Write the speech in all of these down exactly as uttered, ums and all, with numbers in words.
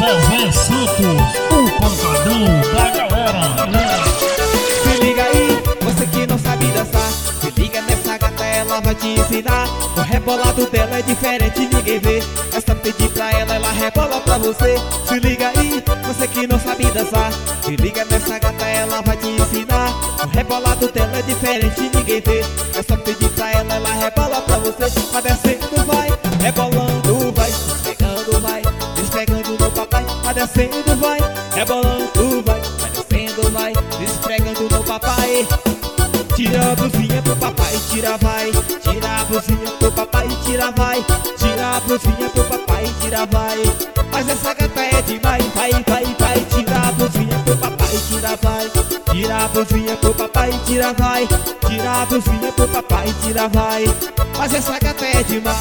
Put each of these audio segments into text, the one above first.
Zezé Santos, o pancadão da galera. Se liga aí, você que não sabe dançar, se liga nessa gata, ela vai te ensinar. O rebolado dela é diferente, ninguém vê. É só pedir pra ela, ela rebola pra você. Se liga aí, você que não sabe dançar, se liga nessa gata, ela vai te ensinar. O rebolado dela é diferente, ninguém vê. É só pedir pra ela, ela rebola pra você. Vai descendo, vai, rebolando, vai, esfregando, vai, esfregando no papai. Vai descendo, vai, rebolando, vai, vai descendo, vai, esfregando no papai. Tira a blusinha pro papai, tira vai. Tira a blusinha pro papai, tira vai. Tira a blusinha pro papai, tira vai. Mas essa gata é demais, vai, vai, vai. Tira a blusinha pro papai, tira vai. Tira a blusinha pro papai, tira vai. Tira a blusinha pro papai, tira vai. Mas essa gata é demais.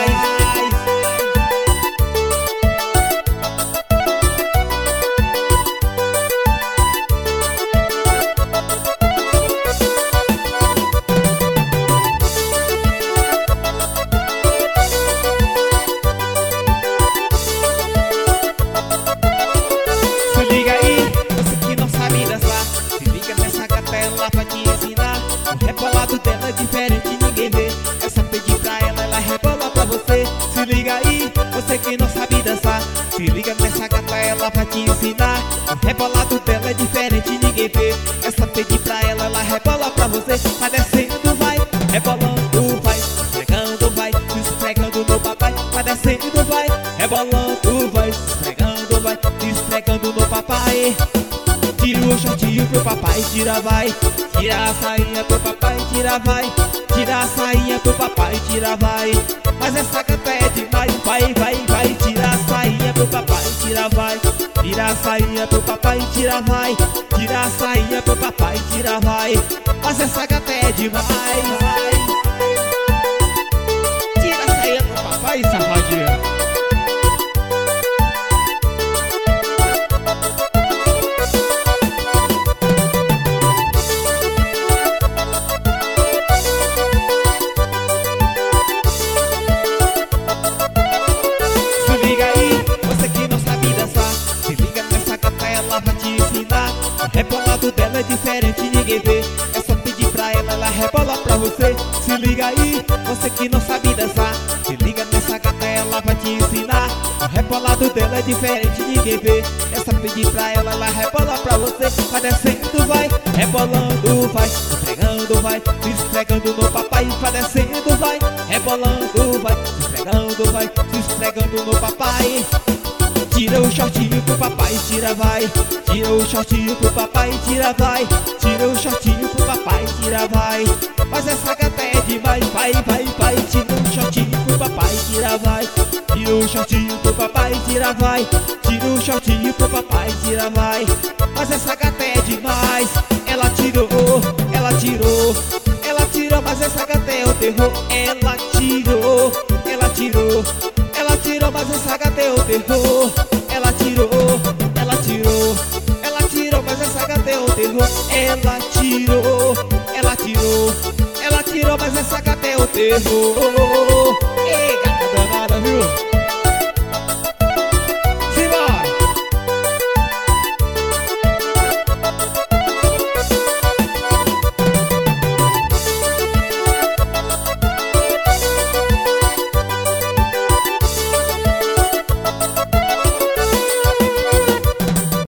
Ela vai te ensinar. O rebolado dela é diferente, ninguém vê. É só pedir pra ela, ela rebola pra você. Se liga aí, você que não sabe dançar, se liga nessa gata, ela vai te ensinar. O rebolado dela é diferente, ninguém vê. É só pedir pra ela, ela rebola pra você. Vai descendo, vai, rebolando, vai, esfregando, vai, esfregando no papai. Vai descendo, vai, rebolando, vai, esfregando, vai, esfregando no papai. Tira o shortinho pro papai, tira vai. Tira a sainha pro papai, tira vai. Tira a sainha pro papai, tira vai. Mas essa gata é demais, vai, vai, vai. Tira a sainha pro papai, tira vai. Tira a sainha pro papai, tira vai. Tira a sainha pro papai, tira vai. Mas essa gata é demais, vai. Tira a sainha pro papai, safadinha. O rebolado dela é diferente, ninguém vê. É só pedir pra ela, ela rebola pra você. Se liga aí, você que não sabe dançar, se liga nessa gata, ela vai te ensinar. O rebolado dela é diferente, ninguém vê. É só pedir pra ela, ela rebola pra você. Vai descendo, vai, rebolando, vai, esfregando, vai, esfregando no papai. Vai descendo, vai, rebolando, vai, esfregando, vai, esfregando no papai. Tira o shortinho pro papai, tira vai. Tira o shortinho pro papai, tira vai. Tira o shortinho pro papai, tira vai. Mas essa gata é demais, vai, vai, vai. Tira o shortinho pro papai, tira vai. Tira o shortinho pro papai, tira vai. Tira o shortinho pro papai, tira vai. Mas essa gata é demais. Ela tirou, ela tirou, ela tirou, mas essa gata é o terror. Ela tirou, ela tirou, ela tirou, mas essa gata é o terror. Ela tirou, ela tirou, ela tirou, mas essa gata é o terror. Ela tirou, ela tirou, ela tirou, mas essa gata é o terror.